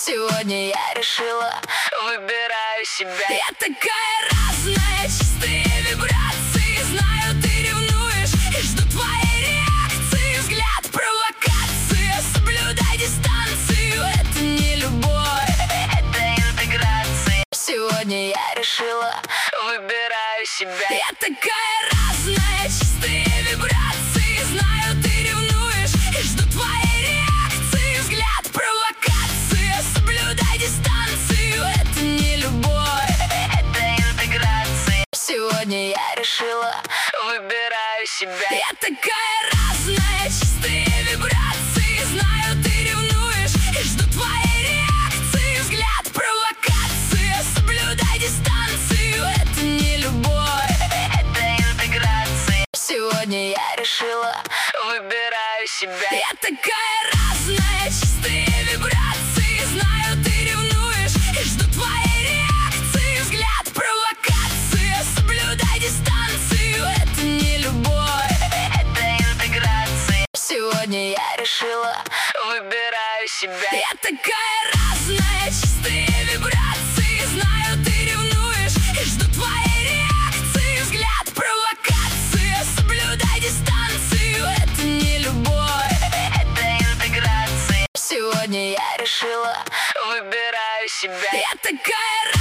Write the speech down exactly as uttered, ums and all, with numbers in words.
Сегодня я решила, выбираю себя. Я такая разная, чистые вибрации. Знаю, ты ревнуешь и жду твоей реакции. Взгляд, провокация, соблюдай дистанцию. Это не любовь, это интеграция. Сегодня я решила, выбираю себя. Я такая разная, чистые вибрации. Знаю, ты ревнуешь и жду твоей реакции. Взгляд, провокация, соблюдай дистанцию. Это не любовь, это интеграция. Сегодня я решила, выбираю себя. Я такая разная, чистые вибрации. Знаю, ты ревнуешь и жду твоей реакции. Взгляд, провокация, соблюдай дистанцию. Это не любовь, это интеграция. Сегодня я решила, выбираю себя. Я такая разная, чистые вибрации. Знаю, ты ревнуешь и жду твоей реакции. Взгляд, провокация, соблюдай дистанцию. Это не любовь, это интеграция. Сегодня я решила, выбираю себя. Я такая разная, чистые вибрации. Знаю, ты ревнуешь и жду твоей реакции. Взгляд, провокация, соблюдай дистанцию. Это не любовь, это интеграция. Сегодня я решила, выбираю себя. Я такая